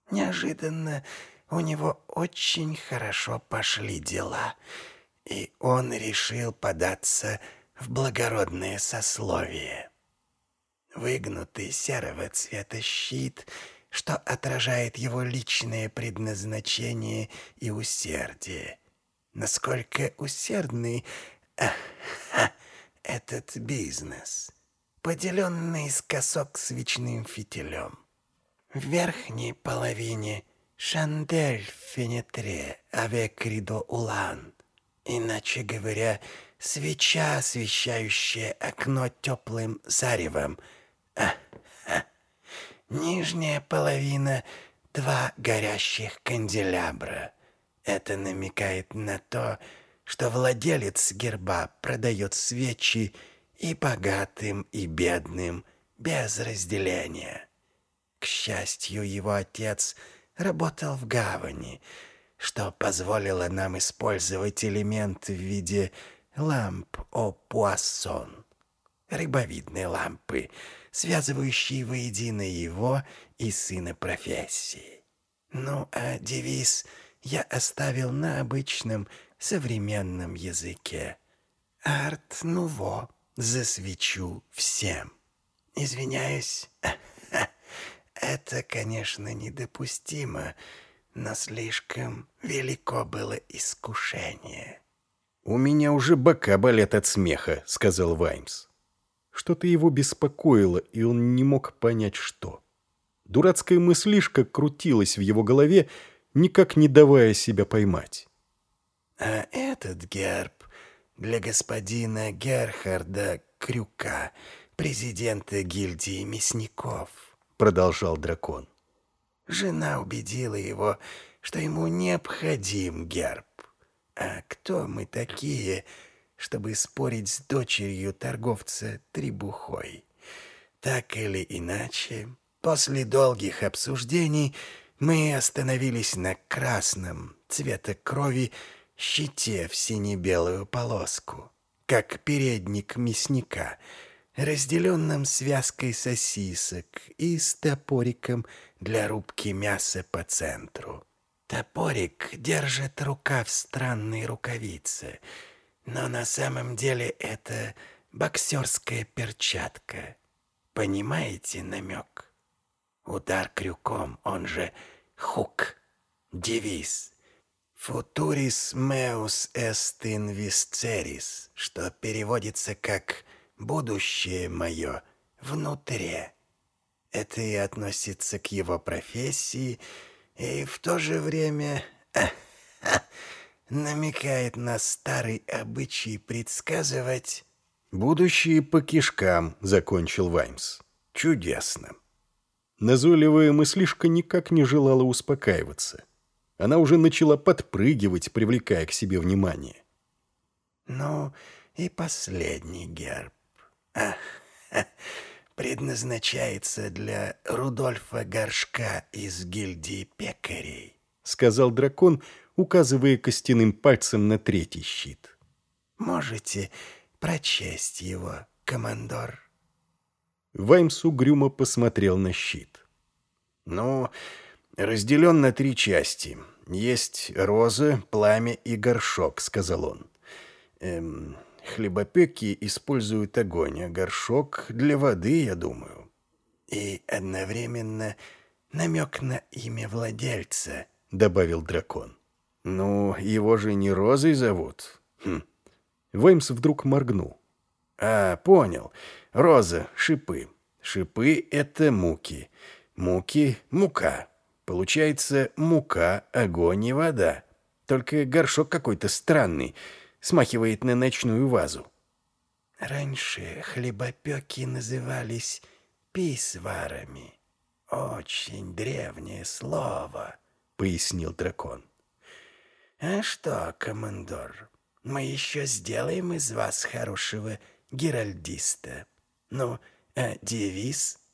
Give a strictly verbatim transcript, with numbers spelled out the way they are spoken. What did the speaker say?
Неожиданно у него очень хорошо пошли дела, и он решил податься в благородное сословие. Выгнутый серого цвета щит, что отражает его личное предназначение и усердие. Насколько усердный а, а, этот бизнес, поделен наискосок свечным фитилем. В верхней половине шандель фенетре avec rideau улан, иначе говоря, свеча, освещающая окно теплым заревом. А, а. Нижняя половина — два горящих канделябра. Это намекает на то, что владелец герба продает свечи и богатым, и бедным, без разделения. К счастью, его отец работал в гавани, что позволило нам использовать элемент в виде ламп о пуассон, рыбовидной лампы, связывающей воедино его и сына профессии. Ну, а девиз я оставил на обычном современном языке. «Арт нуво, засвечу всем». Извиняюсь, это, конечно, недопустимо, но слишком велико было искушение. «У меня уже бока болят от смеха», — сказал Ваймс. Что-то его беспокоило, и он не мог понять, что. Дурацкая мыслишка крутилась в его голове, никак не давая себя поймать. «А этот герб для господина Герхарда Крюка, президента гильдии мясников», — продолжал дракон. «Жена убедила его, что ему необходим герб. А кто мы такие, чтобы спорить с дочерью торговца требухой? Так или иначе, после долгих обсуждений мы остановились на красном цвета крови щите в сине-белую полоску, как передник мясника, разделенном связкой сосисок и с топориком для рубки мяса по центру. Топорик держит рука в странной рукавице, но на самом деле это боксерская перчатка. Понимаете намек? Удар крюком, он же хук, девиз «Futuris meus est in visceris», что переводится как «будущее мое внутри». Это и относится к его профессии, и в то же время а, а, намекает на старый обычай предсказывать... «Будущее по кишкам», — закончил Ваймс. «Чудесно». Назойливая мыслишка никак не желала успокаиваться. Она уже начала подпрыгивать, привлекая к себе внимание. «Ну, и последний герб. А, а, предназначается для Рудольфа Горшка из гильдии пекарей», — сказал дракон, указывая костяным пальцем на третий щит. «Можете прочесть его, командор?» Ваймс угрюмо посмотрел на щит. «Ну, разделен на три части. Есть роза, пламя и горшок», — сказал он. Эм, «Хлебопеки используют огонь, а горшок для воды, я думаю». «И одновременно намек на имя владельца», — добавил дракон. «Ну, его же не Розой зовут». Хм. Ваймс вдруг моргнул. «А, понял. Роза, шипы. Шипы — это муки. Муки — мука. Получается, мука, огонь и вода. Только горшок какой-то странный, смахивает на ночную вазу». «Раньше хлебопеки назывались писварами. Очень древнее слово», — пояснил дракон. «А что, командор, мы еще сделаем из вас хорошего геральдиста. Ну, а девиз?»